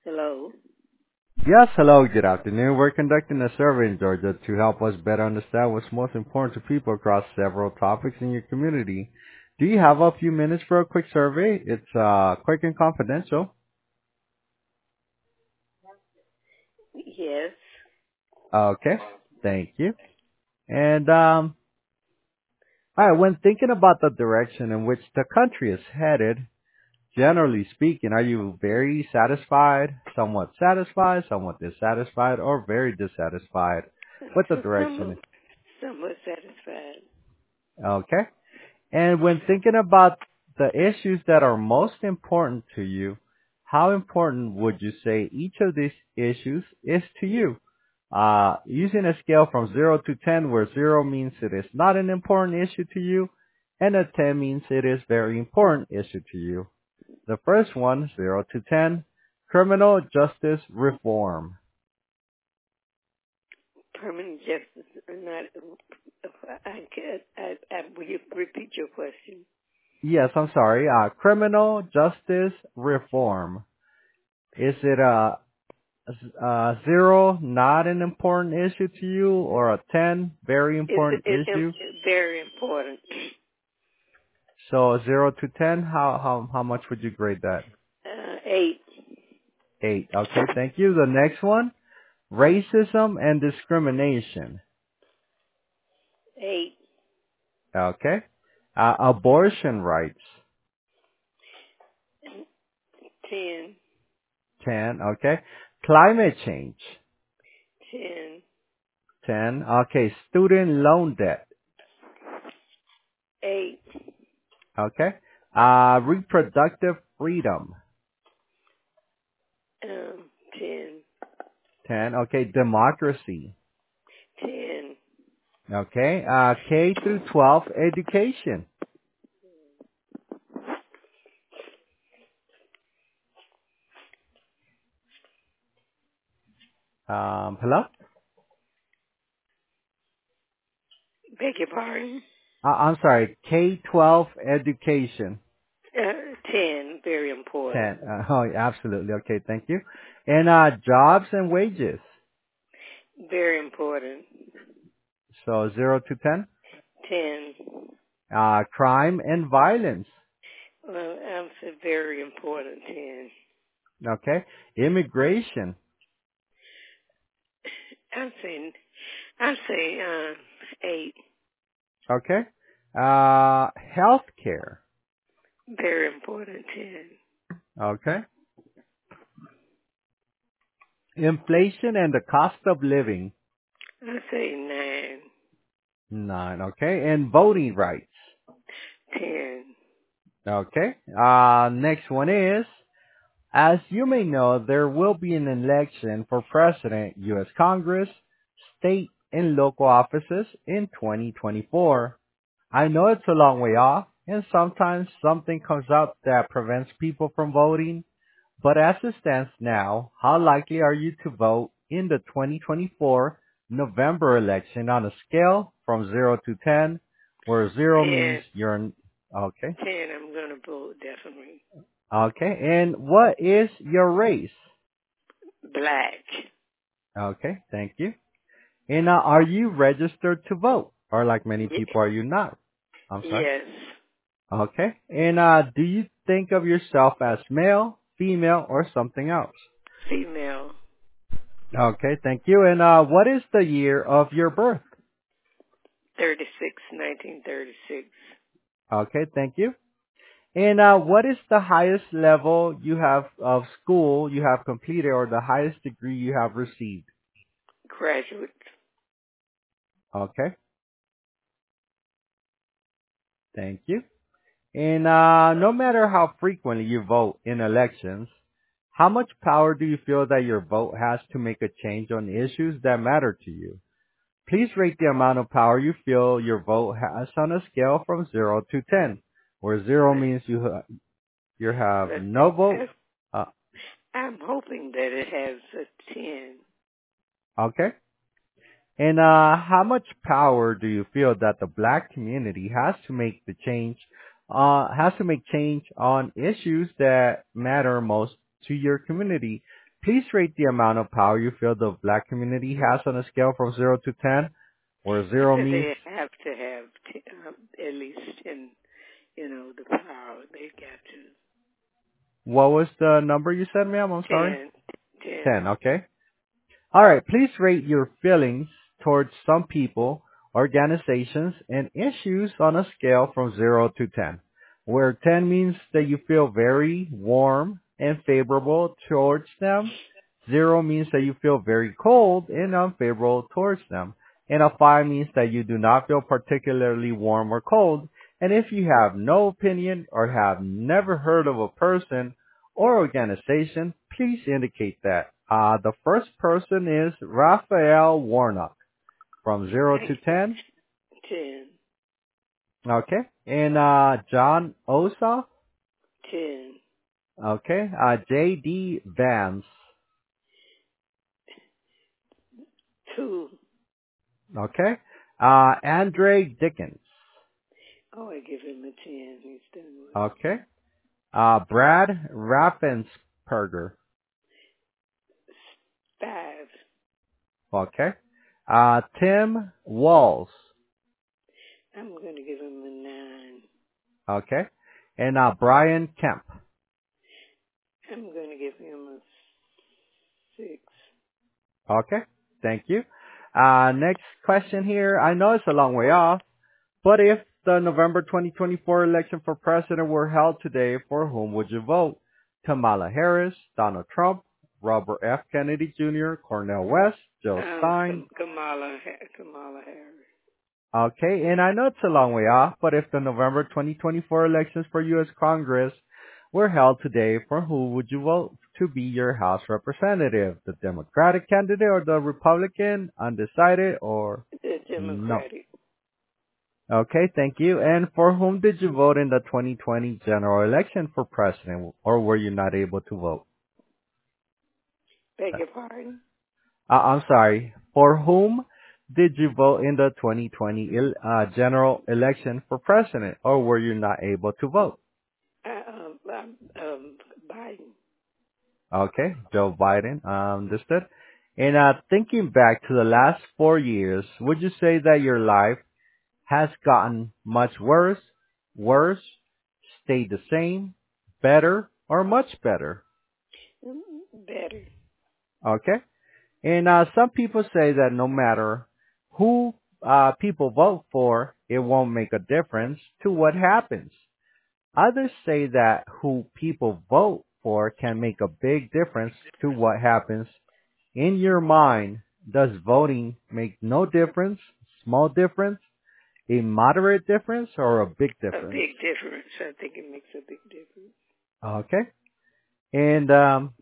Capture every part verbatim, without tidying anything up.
Hello. Yes, hello, good afternoon. We're conducting a survey in Georgia to help us better understand what's most important to people across several topics in your community. Do you have a few minutes for a quick survey? It's uh, quick and confidential. Yes. Okay, thank you. And um, all right, when thinking about the direction in which the country is headed, generally speaking, are you very satisfied, somewhat satisfied, somewhat dissatisfied, or very dissatisfied with the Somewhat, direction? somewhat satisfied. Okay. And when thinking about the issues that are most important to you, how important would you say each of these issues is to you? Uh, using a scale from zero to ten, where zero means it is not an important issue to you, and a ten means it is very important issue to you. The first one, zero to ten, criminal justice reform. Permanent justice or not. I can't. I, I, will you repeat your question? Yes, I'm sorry. Uh, criminal justice reform. Is it a Uh, zero, not an important issue to you, or a ten, very It's, important it's, issue? it's very important. So zero to ten, how, how, how much would you grade that? Uh, eight. Eight. Okay, thank you. The next one, racism and discrimination. Eight. Okay. Uh, abortion rights. Ten. ten. Okay. Climate change. Ten. ten. Okay. Student loan debt. Eight. Okay. Uh, reproductive freedom. Um, ten. ten. Okay. Democracy. Ten. Okay. Uh, K through twelve education. Um, hello? Beg your pardon? Uh, I'm sorry. K twelve education. Uh, ten. Very important. ten. Uh, oh, yeah, absolutely. Okay. Thank you. And, uh, jobs and wages. Very important. So zero to ten. Ten. Uh, crime and violence. Well, I'm say very important. Ten. Okay. Immigration. I'm saying, I'm saying, uh, eight. Okay. Uh, healthcare. Very important. Ten. Okay. Inflation and the cost of living. I say nine. Nine. Okay. And voting rights. Ten. Okay. Uh, next one is, as you may know, there will be an election for president, U S Congress, state and local offices in twenty twenty-four. I know it's a long way off, and sometimes something comes up that prevents people from voting, but as it stands now, how likely are you to vote in the twenty twenty-four November election on a scale from zero to ten, where zero means Ten. you're, okay, Ten. I'm gonna vote definitely. okay, and what is your race? Black. Okay, thank you. And uh, are you registered to vote? Or like many Y- people, are you not? I'm sorry. yes. Okay. And uh, do you think of yourself as male, female, or something else? Female. Okay, thank you. And uh, what is the year of your birth? Thirty-six. Nineteen thirty-six. Okay, thank you. And uh, what is the highest level you have of school you have completed, or the highest degree you have received? Graduate. Okay, thank you. And uh, no matter how frequently you vote in elections, how much power do you feel that your vote has to make a change on issues that matter to you? Please rate the amount of power you feel your vote has on a scale from zero to ten, where zero Let's, means you ha- you have let's, no vote. let's, Uh, I'm hoping that it has a ten. okay. And uh, how much power do you feel that the black community has to make the change, uh, has to make change on issues that matter most to your community? Please rate the amount of power you feel the black community has on a scale from zero to ten, where He zero said means... they have to have t- um, at least ten, you know, the power. They got to. What was the number you said, ma'am? I'm sorry. Ten. Ten. ten, okay. All right, please rate your feelings towards some people, organizations, and issues on a scale from zero to ten, where ten means that you feel very warm and favorable towards them. zero means that you feel very cold and unfavorable towards them. And a five means that you do not feel particularly warm or cold. And if you have no opinion or have never heard of a person or organization, please indicate that. Uh, the first person is Raphael Warnock from zero to ten. Ten. Okay. And uh, John Ossoff. Ten. Okay. Uh, J D Vance. Two. Okay. Uh, Andre Dickens. Oh, I give him a ten. He's done well. Okay. Uh, Brad Raffensperger. Five. Okay. Uh, Tim Walls. I'm going to give him a nine. Okay. And uh, Brian Kemp. I'm going to give him a six. Okay. Thank you. Uh, next question here. I know it's a long way off, but if the November twenty twenty-four election for president were held today, for whom would you vote? Kamala Harris, Donald Trump, Robert F. Kennedy Junior, Cornel West, Joe Um, Stein. Kamala, Kamala Harris. Okay, and I know it's a long way off, but if the November twenty twenty-four elections for U S Congress were held today, for who would you vote to be your House representative? The Democratic candidate or the Republican? Undecided or The no? Democratic. Okay, thank you. And for whom did you vote in the twenty twenty general election for president, or were you not able to vote? Beg your pardon? Uh, I'm sorry. For whom did you vote in the twenty twenty el- uh, general election for president, or were you not able to vote? Uh, um, um, um, Biden. Okay, Joe Biden, um, understood. And uh, thinking back to the last four years, would you say that your life has gotten much worse, worse, stayed the same, better, or much better? Better. Okay. And uh, some people say that no matter who uh, people vote for, it won't make a difference to what happens. Others say that who people vote for can make a big difference to what happens. In your mind, does voting make no difference, small difference, a moderate difference, or a big A difference? big difference. I think it makes a big difference. Okay. And um,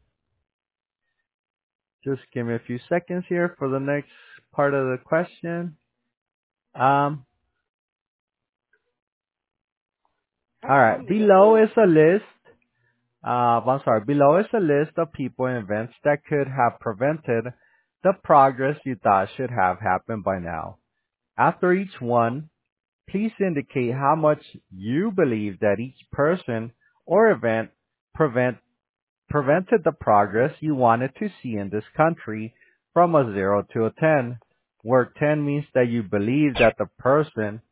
just give me a few seconds here for the next part of the question. Um, all How right. long is Below it? is a list. Uh, I'm sorry. Below is a list of people and events that could have prevented the progress you thought should have happened by now. After each one, please indicate how much you believe that each person or event prevent prevented the progress you wanted to see in this country from a zero to a ten, where ten means that you believe that the person